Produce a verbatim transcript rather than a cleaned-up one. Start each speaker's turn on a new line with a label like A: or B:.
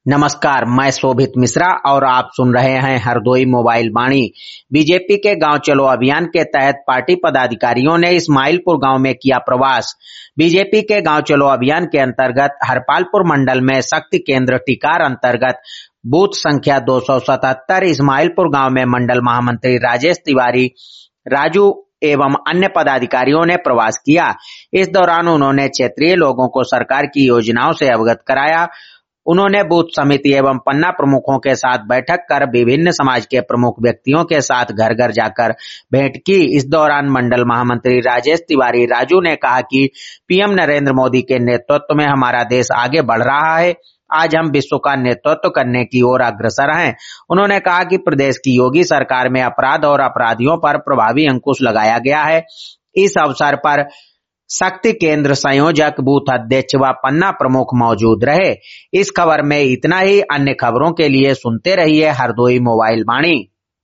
A: नमस्कार, मैं शोभित मिश्रा और आप सुन रहे हैं हरदोई मोबाइल वाणी। बीजेपी के गांव चलो अभियान के तहत पार्टी पदाधिकारियों ने इस्माइलपुर गांव में किया प्रवास। बीजेपी के गांव चलो अभियान के अंतर्गत हरपालपुर मंडल में शक्ति केंद्र टिकार अंतर्गत बूथ संख्या दो सौ सतहत्तर इस्माइलपुर गांव में मंडल महामंत्री राजेश तिवारी, राजू एवं अन्य पदाधिकारियों ने प्रवास किया। इस दौरान उन्होंने क्षेत्रीय लोगों को सरकार की योजनाओं से अवगत कराया। उन्होंने बूथ समिति एवं पन्ना प्रमुखों के साथ बैठक कर विभिन्न समाज के प्रमुख व्यक्तियों के साथ घर घर जाकर भेंट की। इस दौरान मंडल महामंत्री राजेश तिवारी राजू ने कहा कि पीएम नरेंद्र मोदी के नेतृत्व में हमारा देश आगे बढ़ रहा है। आज हम विश्व का नेतृत्व करने की ओर अग्रसर हैं। उन्होंने कहा कि प्रदेश की योगी सरकार में अपराध और अपराधियों पर प्रभावी अंकुश लगाया गया है। इस अवसर पर शक्ति केंद्र संयोजक, बूथ अध्यक्ष व पन्ना प्रमुख मौजूद रहे। इस खबर में इतना ही। अन्य खबरों के लिए सुनते रहिए हरदोई मोबाइल वाणी।